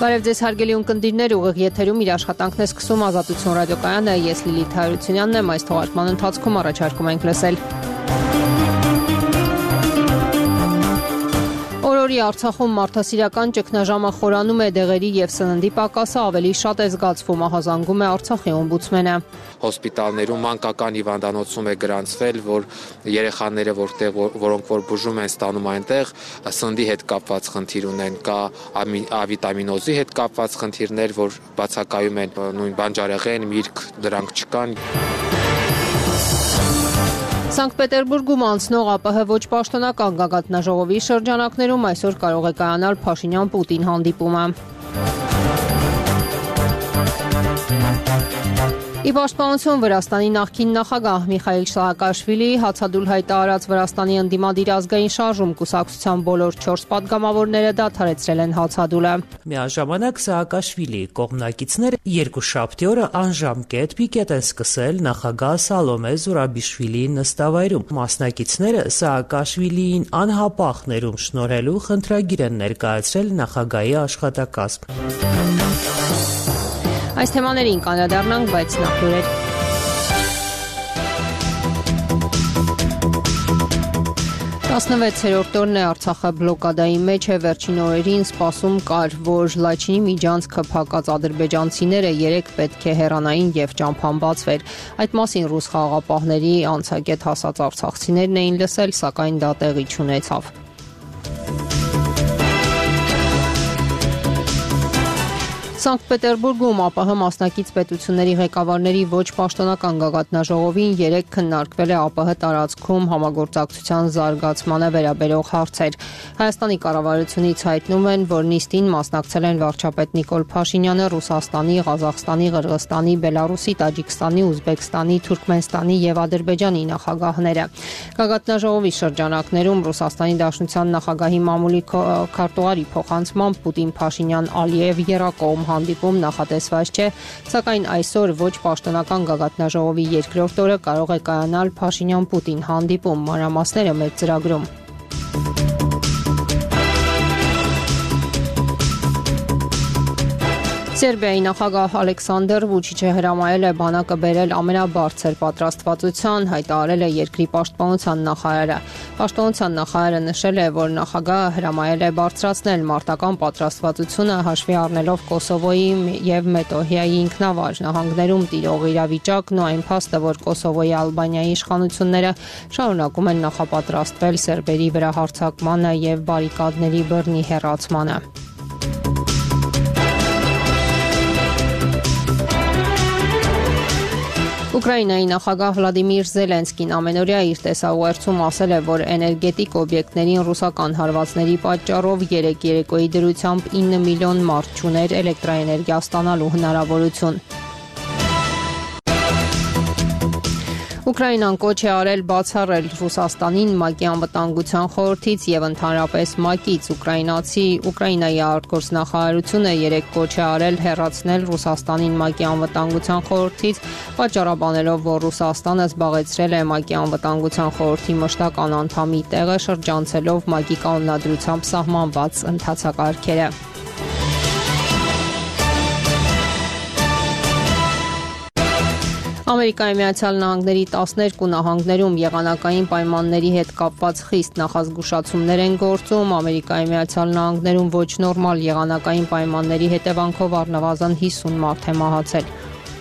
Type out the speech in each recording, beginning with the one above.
Բարև ձեզ հարգելի ունկնդիրներ, ուղիղ եթերում իր աշխատանքն է սկսում Ազատություն ռադիոկայանը, ես Լիլիթ Հարությունյանն եմ, այս թողարկման ընթացքում առաջարկում ենք լսել. Օրորի Արցախում մարդասիրական ճգնաժամը խորանում է, դեղերի եւ սննդի պակասը ավելի շատ է զգացվում, ահազանգում է Արցախի օմբուդսմենը. Հոսպիտալներում մանկական հիվանդանոցում է գրանցվել, որ երեխաները, որոնք որ բուժում են ստանում այնտեղ, սննդի հետ կապված խնդիր ունեն, կա ավիտամինոզի հետ կապված խնդիրներ, որ բացակայում են նույն բանջարեղեն, միրգ, դրանք չկան. Սանկտ Պետերբուրգում անցնող ԱՊՀ ոչ պաշտոնական գագաթնաժողովի շրջանակներում այսօր կարող է կայանալ Փաշինյան-Պուտին հանդիպումը. Ի պաշտպանություն Վրաստանի նախկին նախագահ Միխայիլ Սահակաշվիլիի հացադուլ հայտարարած Վրաստանի ընդդիմադիր ազգային շարժում կուսակցության բոլոր 4 պատգամավորները դադարեցրել են հացադուլը. Միաժամանակ Սահակաշվիլիի կողմնակիցները երկուշաբթի օրը անժամկետ պիկետ են սկսել նախագահ Սալոմե Զուրաբիշվիլիի նստավայրում. Մասնակիցները Սահակաշվիլիին անհապաղ ներում շնորհելու խնդրագիր են ներկայացրել նախագահի աշխատակազմ. Այս թեմաներին կանդրադառնանք, բայց նախ լուրեր. Տասնվեցերորդ օրն է Արցախը բլոկադայի մեջ է, վերջին օրերին սպասում կար, որ Լաչինի միջանցքը փակած ադրբեջանցիները 3 պետք է հեռանային եւ ճամփան բացվեր. Այդ մասին ռուս խաղաղապահների անցակետ հասած արցախցիներն էին լսել, սակայն դա տեղի չունեցավ. Սանկտ Պետերբուրգում ԱՊՀ մասնակից պետությունների ղեկավարների ոչ պաշտոնական գագաթնաժողովին 3 քննարկվել է ԱՊՀ տարածքում համագործակցության զարգացմանը վերաբերող հարցեր. Հայաստանի կառավարությունից հայտնում են, որ նիստին մասնակցել են վարչապետ Նիկոլ Փաշինյանը, Ռուսաստանի, Ղազախստանի, Ղրղստանի, Բելարուսի, Տաջիկստանի, Ուզբեկստանի, Թուրքմենստանի եւ Ադրբեջանի նախագահները. Գագաթնաժողովի շրջանակներում Ռուսաստանի Դաշնության նախագահի մամուլի քարտուղարի փոխանցմամբ Պուտին-Փաշինյան-Ալիև երակողմ հանդիպում նախատեսված չէ, սակայն այսօր ոչ պաշտոնական գագաթնաժողովի երկրորդ օրը կարող է կայանալ Փաշինյան-Պուտին հանդիպում, մանրամասները մեր ծրագրում. Սերբիայի նախագահ Ալեքսանդր Վուչիչը հրամայել է բանակը բերել ամենաբարձր պատրաստվածության, հայտարարել է երկրի պաշտպանության նախարարը. Պաշտպանության նախարարը նշել է, որ նախագահը հրամայել է բարձրացնել մարտական պատրաստվածությունը հաշվի առնելով Կոսովոյի եւ Մետոհիայի ինքնավար նահանգներում տիրող իրավիճակն ու այն փաստը, որ Կոսովոյի Ալբանիայի իշխանությունները շարունակում են նախապատրաստվել սերբերի վրա հարձակմանը եւ բարիկադների բռնի հեռացմանը. Ուկրաինայի նախագահ Վլադիմիր Զելենսկին ամենօրյա իր տեսաուղերձում ասել է, որ էներգետիկ օբյեկտներին ռուսական հարվածների պատճառով 3 երեկոյի դրությամբ 9 միլիոն մարդ չուներ էլեկտրաէներգիա ստանալու հնարավորություն. Ուկրաինան կոչ է արել բացառել Ռուսաստանին ՄԱԿ-ի անվտանգության խորհրդից եւ ընդհանրապես ՄԱԿ-ից. Ուկրաինայի արտգործնախարարությունը 3 կոչ է արել հեռացնել Ռուսաստանին ՄԱԿ-ի անվտանգության խորհրդից, պատճառաբանելով, որ Ռուսաստանը զբաղեցրել է ՄԱԿ-ի անվտանգության խորհրդի մշտական անդամի տեղը, շրջանցելով ՄԱԿ-ի կանոնադրությամբ սահմանված ընթացակարգերը. Ամերիկայի Միացյալ Նահանգների 12 նահանգներում եղանակային պայմանների հետ կապված խիստ նախազգուշացումներ են գործում. Ամերիկայի Միացյալ Նահանգներում ոչ նորմալ եղանակային պայմանների հետևանքով առնվազն 50 մարդ է մահացել.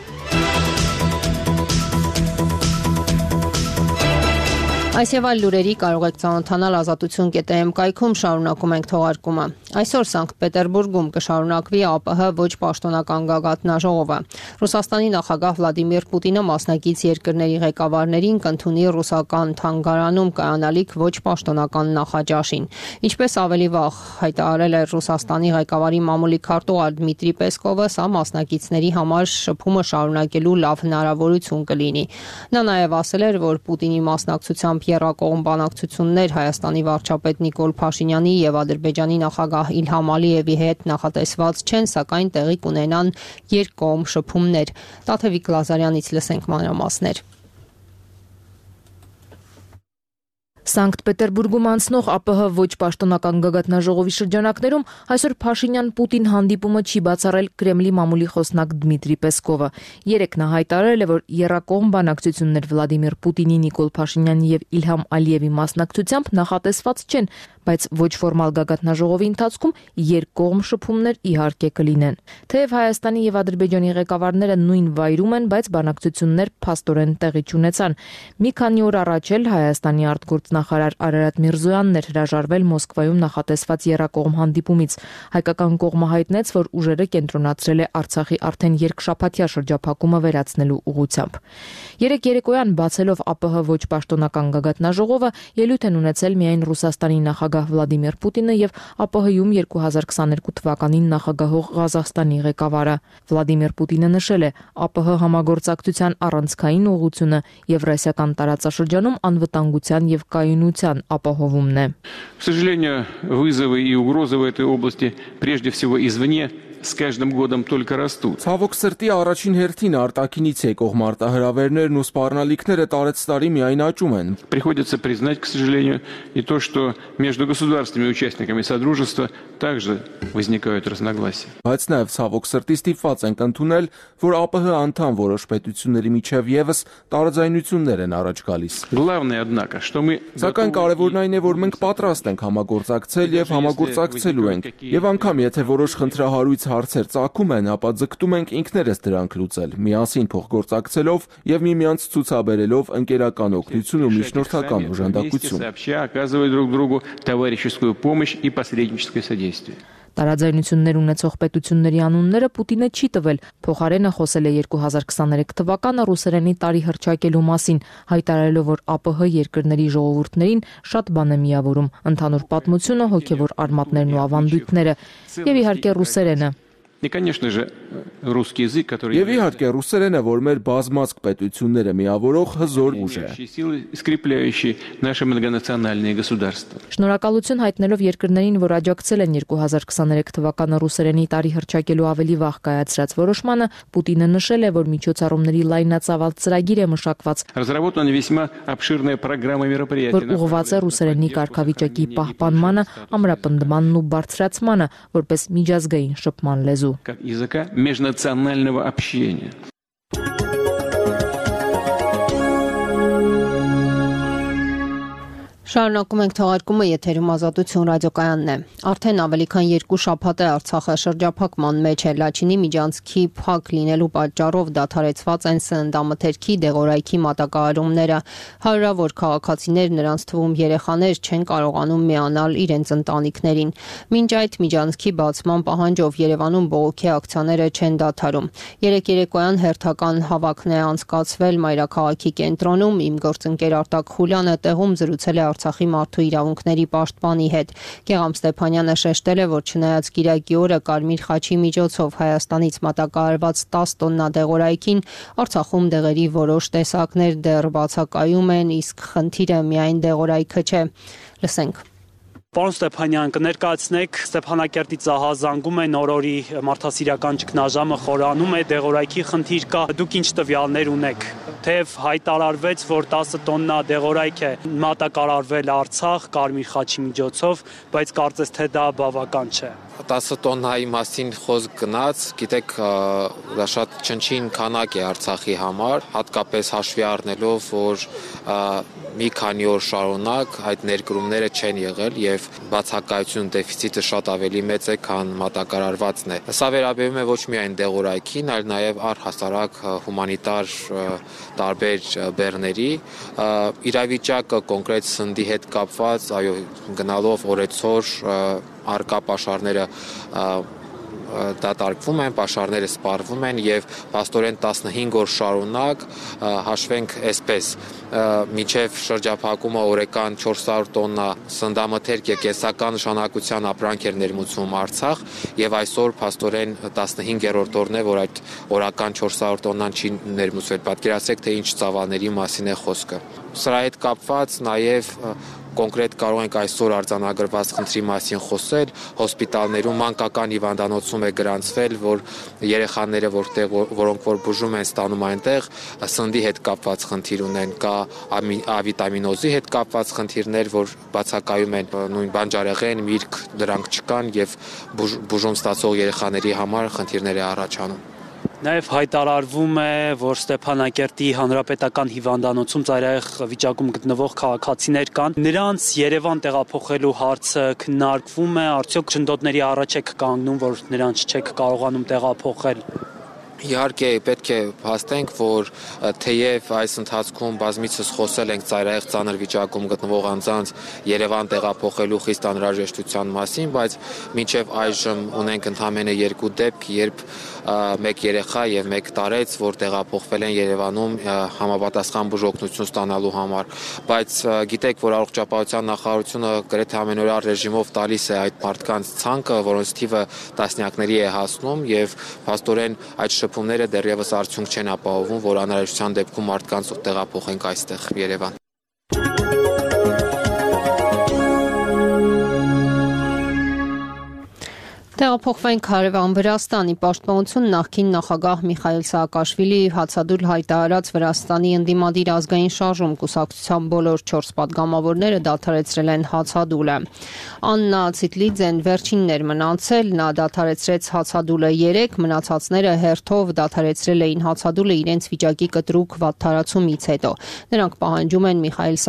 Այս եւ այլ լուրերի կարող եք ծանոթանալ ազատություն.am կայքում, շարունակում ենք թողարկումը. Այսօր Սանկտ Պետերբուրգում կշարունակվի ԱՊՀ ոչ պաշտոնական գագաթնաժողովը. Ռուսաստանի նախագահ Վլադիմիր Պուտինը մասնակից երկրների ղեկավարներին կընդունի ռուսական թանգարանում կայանալիք ոչ պաշտոնական նախաճաշին. Ինչպես ավելի վաղ հայտարարել է Ռուսաստանի ղեկավարի մամուլի քարտուղար Դմիտրի Պեսկովը, սա մասնակիցների համար շփումը շարունակելու լավ հնարավորություն կլինի. Նա նաեւ ասել էր, որ Պուտինի մասնակցությամբ եռակողմ բանակցություններ Հայաստանի վարչապետ Նիկոլ Փաշինյանի եւ Ադրբեջանի նախագահ Իլհամ Ալիևի հետ նախատեսված չեն, սակայն տեղի կունենան երկկողմ շփումներ. Տաթևիկ Լազարյանից լսենք մանրամասներ. Սանկտ Պետերբուրգում անցնող ԱՊՀ ոչ պաշտոնական գագաթնաժողովի շրջանակներում այսօր Փաշինյան-Պուտին հանդիպումը չի բացառել Կրեմլի մամուլի խոսնակ Դմիտրի Պեսկովը։ Երեկ նա հայտարարել է, որ եռակողմ բանակցություններ Վլադիմիր Պուտինի, Նիկոլ Փաշինյանի եւ Իլհամ Ալիևի մասնակցությամբ նախատեսված չեն, բայց ոչ ֆորմալ գագաթնաժողովի ընթացքում երկկողմ շփումներ իհարկե կլինեն։ Թեև Հայաստանի եւ Ադրբեջանի ղեկավարները նույն վայրում են, բայց բանակցություններ փաստորեն տեղի չունեցան։ Մի քանի օր առաջ էլ Հայաստանի արտգործնախարար Արարատ Միրզոյանն էր հրաժարվել Մոսկվայում նախատեսված եռակողմ հանդիպումից։ Հայկական կողմը հայտնեց, որ ուժերը կենտրոնացրել է Արցախի արդեն երկշաբաթյա շրջափակումը վերացնելու ուղղությամբ։ Երեկ երեկոյան բացելով ԱՊՀ ոչ պաշտոնական գագաթնաժողովը ելույթ են ունեցել միայն Ռուսաստանի նախագահ Վլադիմիր Պուտինը եւ ԱՊՀ-ում 2022 թվականին նախագահող Ղազախստանի ղեկավարը։ Վլադիմիր Պուտինը նշել է, ԱՊՀ համագործակցության առանցքային ուղղությունը Եվրասիական տարածաշրջանում անվտանգության եւ կայունության ապահովումն է։ К сожалению, вызовы и угрозы в этой области прежде всего извне с каждым годом только растут. Ցավոք սրտի առաջին հերթին արտաքինից եկող մարտահրավերներն ու սպառնալիքները տարեց տարի միայն աճում են։ Приходится признать, к сожалению, и то, что между государствами и участниками Содружества также возникают разногласия. Բայց նաև ցավոք սրտի ստիպված ենք ընդունել, որ ԱՊՀ անդամ որոշ պետությունների միջև եւս տարաձայնություններ են առաջ գալիս։ Главное, однако, что мы Սակայն կարևորն այն է, որ մենք պատրաստ ենք համագործակցել եւ համագործակցելու ենք։ Եվ անգամ եթե որոշ խնդրահարույց հարցեր ծագում են, ապա ձգտում ենք ինքներս դրանք լուծել, միասին փոխգործակցելով եւ միմյանց ցուցաբերելով ընկերական օգնություն ու միջնորդական օժանդակություն։ оказывать друг другу товарищескую помощь и посредническое содействие. Տարաձայնություններ ունեցող պետությունների անունները Պուտինը չի տվել, փոխարենը խոսել է 2023 թվականը ռուսերենի տարի հռչակելու մասին, հայտարարելով, որ ԱՊՀ երկրների ժողովուրդներին շատ բան է միավորում, ընդհանուր պատմությունը, հոգևոր արմատներն ու ավանդույթները եւ իհարկե ռուսերենը։ И, конечно же, русский язык, который Եվ իհարկե ռուսերենը, որ մեր բազմազգ պետությունները միավորող հզոր ուժ է։ силы, скрепляющие наши многонациональные государства. Շնորհակալություն հայտնելով երկրներին, որ աջակցել են 2023 թվականը ռուսերենի տարի հռչակելու ավելի վաղ կայացրած որոշմանը, Պուտինը նշել է, որ միջոցառումների լայնածավալ ծրագիր է մշակված, Разработана весьма обширная программа мероприятий, որ ուղղված է ռուսերենի կարգավիճակի պահպանմանը, ամրապնդմանն ու բարձրացմանը, որպես միջազգային շփման լեզու։ как языка межнационального общения. Շարունակում ենք թողարկումը, եթերում Ազատություն ռադիոկայանն է։ Արդեն ավելի քան 2 շաբաթ է Արցախը շրջափակման մեջ է։ Լաչինի միջանցքի փակ լինելու պատճառով դադարեցված են սննդամթերքի դեղորայքի մատակարարումները։ Հարյուրավոր քաղաքացիներ, նրանց թվում երեխաներ, չեն կարողանում միանալ իրենց ընտանիքներին։ Մինչ այդ միջանցքի բացման պահանջով Երևանում բողոքի ակցիաները չեն դադարում։ Երեկ երեկոյան հերթական հավաքն է անցկացվել Մայրաքաղաքի կենտրոնում։ Իմ գործընկեր Արտակ Խուլյանը տեղում զրուցել է Արցախի մարդու իրավունքների պաշտպանի հետ։ Գեգամ Ստեփանյանը շեշտել է, որ չնայած Կիրակի օրը Կարմիր խաչի միջոցով Հայաստանից մատակարարված 10 տոննա դեղորայքին, Արցախում դեղերի որոշ տեսակներ դեռ բացակայում են, իսկ խնդիրը միայն դեղորայքը չէ։ Լսենք։ Պարոն Ստեփանյան, կներկայացնեք Ստեփանակերտի ծահազանգում է նորորի մարդասիրական ճգնաժամը խորանում է, դեղորայքի խնդիր կա, դուք ինչ տվյալներ ունեք։ Թեև հայտարարվեց, որ 10 տոննա դեղորայք է մատակարարվել Արցախ Կարմիր խաչի միջոցով, բայց կարծես թե դա բավական չէ։ 10 տոննայի մասին խոսք գնաց, գիտեք, դա շատ չնչին քանակ է Արցախի համար, հատկապես հաշվի առնելով, որ մի քանի օր շարունակ այդ ներկրումները չեն եղել եւ բացակայություն դեֆիցիտը շատ ավելի մեծ է, քան մատակարարվածն է։ Սա վերաբերում է ոչ միայն դեղորայքին, այլ նաեւ առհասարակ հումանիտար տարբեր բեռների իրավիճակը կոնկրետ սննդի հետ կապված, այո, գնալով օրեցօր արկա պաշարները դատարկվում են, պաշարները սպառվում են եւ փաստորեն 15 օր շարունակ հաշվենք այսպես միջև շրջափակումը օրական 400 տոննա սննդամթերք եւ կեսական նշանակության ապրանք էր ներմուծվում Արցախ եւ այսօր փաստորեն 15-րդ օրն է, որ այդ օրական 400 տոննան չի ներմուծվել։ Պատկերացրեք, թե ինչ ծավալների մասին է խոսքը։ Սրա հետ կապված նաեւ կոնկրետ կարող ենք այսօր արձանագրված խնդրի մասին խոսել, հոսպիտալներում մանկական հիվանդանոցում է գրանցվել, որ երեխաները, որոնք որ բուժում են ստանում այնտեղ, սննդի հետ կապված խնդիր ունեն, կա ավիտամինոզի հետ կապված խնդիրներ, որ բացակայում են նույն բանջարեղեն, միրգ, դրանք չկան եւ բուժում ստացող երեխաների համար խնդիրներ է առաջանում։ Նաև հայտարարվում է, որ Ստեփանակերտի հանրապետական հիվանդանոցում ծայրահեղ վիճակում գտնվող քաղաքացիներ կան։ Նրանց Երևան տեղափոխելու հարցը քննարկվում է, արդյոք ճնդոտների առաջ եք կանգնում, որ նրանց չեք կարողանում տեղափոխել։ Իհարկե պետք է փաստենք, որ թեև այս ընթացքում բազմիցս խոսել ենք ծայրահեղ ծանր վիճակում գտնվող անձանց Երևան տեղափոխելու խիստ անհրաժեշտության մասին, բայց մինչև այժմ ունենք ընդամենը 2 դեպք, երբ մեկ երեխա եւ մեկ տարեց, որ տեղափոխվել են Երևանում համապատասխան բուժօգնություն ստանալու համար, բայց գիտեք, որ առողջապահության նախարարությունը գրեթե ամենօրյա ռեժիմով տալիս է այդ մարդկանց ցանկը, որոնց թիվը տասնյակների է հասնում եւ փաստորեն այդ շփումները դեռևս արդյունք չեն ապահովում, որ անհրաժեշտության դեպքում մարդկանց տեղափոխենք այստեղ Երևան։ Տեղափոխվենք հարևան Վրաստանի պաշտպանություն նախկին նախագահ Միխայիլ Սաակաշվիլի հացադուլ հայտարարած Վրաստանի ընդդիմադիր ազգային շարժում կուսակցության բոլոր 4 պատգամավորները դադարեցրել են հացադուլը։ Աննա Ցիտլիձեն վերջիններ մնացել, նա դադարեցրեց հացադուլը 3, մնացածները հերթով դադարեցրել էին հացադուլը իրենց վիճակի կտրուկ վատթարացումից հետո։ Նրանք պահանջում են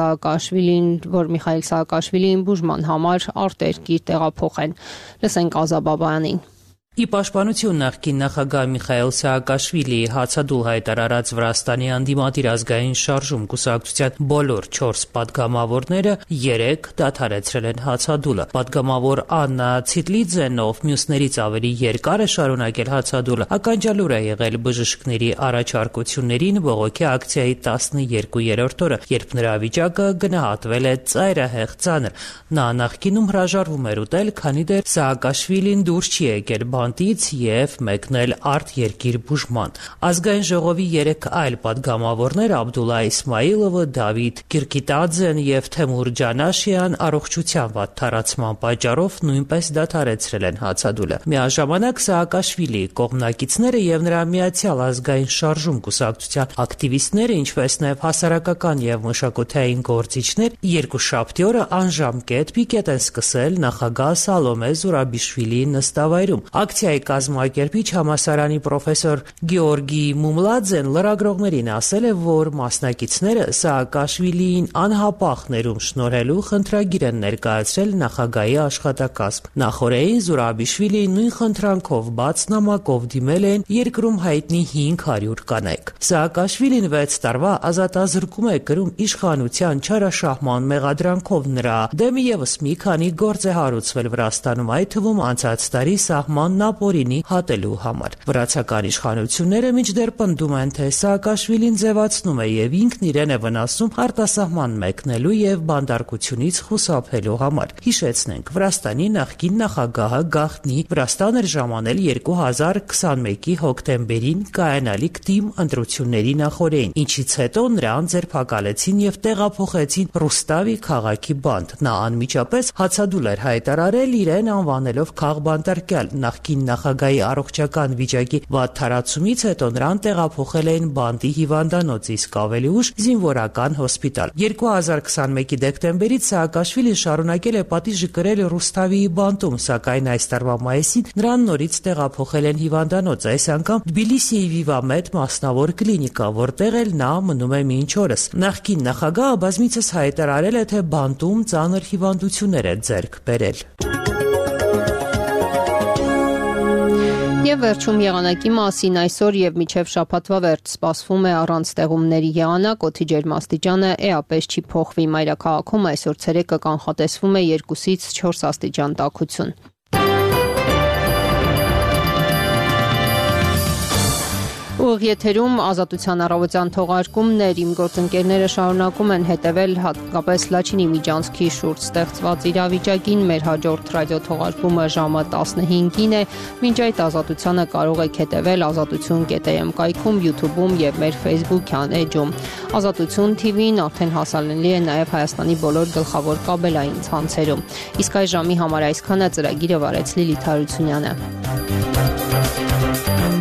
որ Միխայիլ Սաակաշվիլին բուժման համար արտերկիր տեղափոխեն։ Լսենք Ազաբաբյանին։ Ի պաշտպանություն նախկին նախագահ Միխայիլ Սաակաշվիլիի հացադուլ հայտարարած Վրաստանի ընդդիմադիր ազգային շարժում կուսակցության բոլոր 4 պատգամավորները 3 դադարեցրել են հացադուլը։ Պատգամավոր Աննա Ցիտլիձեն, ով մյուսներից ավելի երկար է շարունակել հացադուլը, ականջալուր է եղել բժիշկների առաջարկություններին բողոքի ակցիայի 12-րդ օրը, երբ նրա վիճակը գնահատվել է ծայրահեղ ծանր։ Նա նախկինում հրաժարվում էր ուտել, քանի դեռ Սաակաշվիլին դուրս չի եկել բանտից եւ մեկնել արտերկիր բուժման։ Ազգային ժողովի 3 այլ պատգամավորներ Աբդուլլա Իսմայիլովը, Դավիթ Կիրկիտաձեն եւ Թեմուր Ջանաշյան առողջության վատթարացման պատճառով նույնպես դադարեցրել են հացադուլը։ Միաժամանակ Սաակաշվիլիի կողմնակիցները եւ նրա Միացյալ ազգային շարժում կուսակցության ակտիվիստները, ինչպես նաեւ հասարակական եւ մշակութային գործիչներ, երկուշաբթի օրը անժամկետ պիկետ են սկսել նախագահ Սալոմե Զուրաբիշվիլիի նստավայրում։ Ակցիայի կազմակերպիչ համալսարանի պրոֆեսոր Գեորգի Մումլաձեն լրագրողներին ասել է, որ մասնակիցները Սաակաշվիլիին անհապաղ ներում շնորհելու խնդրագիր են ներկայացրել նախագահի աշխատակազմ։ Նախորդին Զուրաբիշվիլիին նույն խնդրանքով բաց նամակով դիմել են երկրում հայտնի 500 կանայք։ Սաակաշվիլին 6 տարվա ազատազրկում է կրում իշխանության չարաշահման մեղադրանքով, նրա դեմ եւս մի քանի գործ է հարուցվել Վրաստանում, այդ թվում անցած տարի սահման նապորինի հատելու համար։ Վրացական իշխանությունները մինչդեռ պնդում են, թե Սաակաշվիլին ձևացնում է եւ ինքն իրեն է վնասում արտասահման մեկնելու եւ բանդարկությունից խուսափելու համար։ Հիշեցնենք, Վրաստանի նախկին նախագահը գաղտնի Վրաստան էր ժամանել 2021-ի հոկտեմբերին կայանալիք թիմ ընտրությունների նախօրեին, ինչից հետո նրան ձերբակալեցին եւ տեղափոխեցին Ռուստավի քաղաքի բանտ։ Նա անմիջապես հացադուլ էր հայտարարել, իրեն անվանելով քաղբանտարկյալ։ Նախկին նախագահի առողջական վիճակի վատթարացումից հետո նրան տեղափոխել էին բանտի հիվանդանոց, իսկ ավելի ուշ զինվորական հոսպիտալ։ 2021-ի դեկտեմբերից Սաակաշվիլին շարունակել է պատիժը կրել Ռուստավիի բանտում, սակայն այս տարվա մայիսին նրան նորից տեղափոխել են հիվանդանոց, այս անգամ Թբիլիսիի Վիվամեդ մասնավոր կլինիկա, որտեղ էլ նա մնում է մինչ օրս։ Նախկին նախագահը բազմիցս հայտարարել է, թե բանտում ծանր հիվանդություններ է ձեռք բերել։ Եվ վերջում եղանակի մասին այսօր եւ մինչեւ շաբաթվա վերջ սպասվում է առանց ստեղումների եղանակ, օդի ջերմաստիճանը էապես չի փոխվի։ Մայրաքաղաքում այսօր ցերեկը կանխատեսվում է 2-ից 4 աստիճան տաքություն։ Ուղիղ եթերում ազատության առավոտյան թողարկումներ իմ գործընկերները շարունակում են հետևել հատկապես Լաչինի միջանցքի շուրջ ստեղծված իրավիճակին։ Մեր հաջորդ ռադիոթողարկումը ժամը 15-ին է։ Մինչ այդ ազատությանը կարող եք հետևել azatutun.am կայքում, YouTube-ում եւ մեր Facebook-յան էջում։ Ազատություն TV-ն արդեն հասանելի է նաեւ Հայաստանի բոլոր գլխավոր կաբելային ցանցերում։ Իսկ այս ժամի համար այսքանը ծրագիրը վարեց Լիլիթ Հարությունյանը։